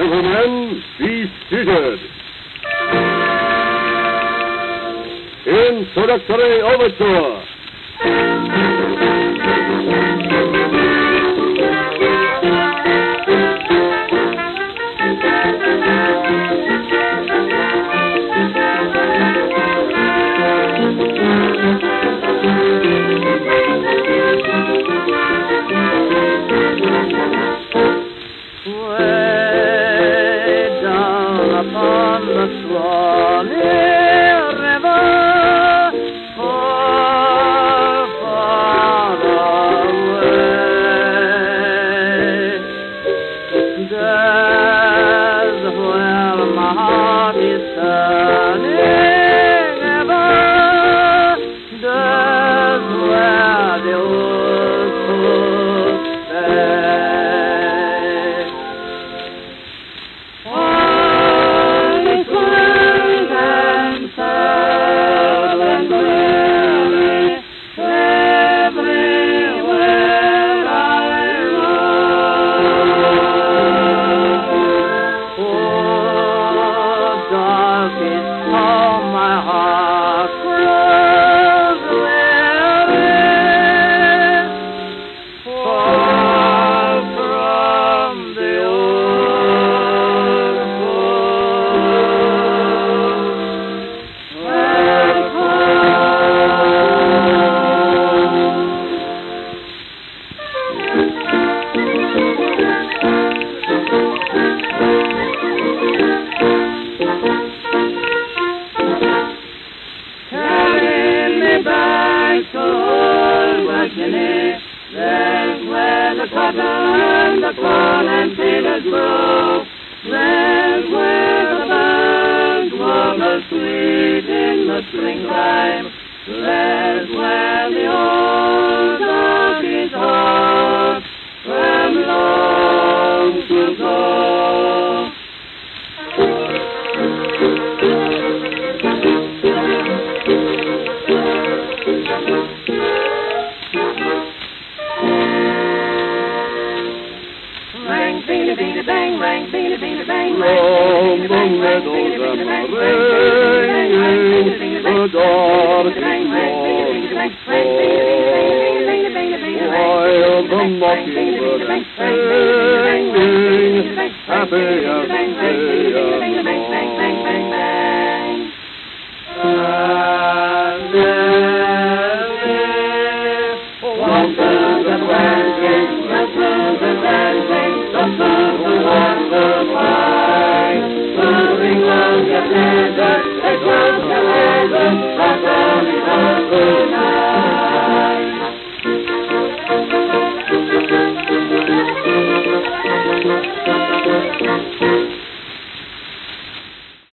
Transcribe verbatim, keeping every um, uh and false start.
Gentlemen, be seated. Introductory Overture. There's where the cotton and the corn and potatoes grow. There's where the birds warble sweet in the springtime. There's where the old darkies hawk from long ago. Rang, beanie, beanie, bang, rang, beanie, beanie, bang, From the meadows and the ringing, the darkening songs while the mockingbird is singing, happy as day and night.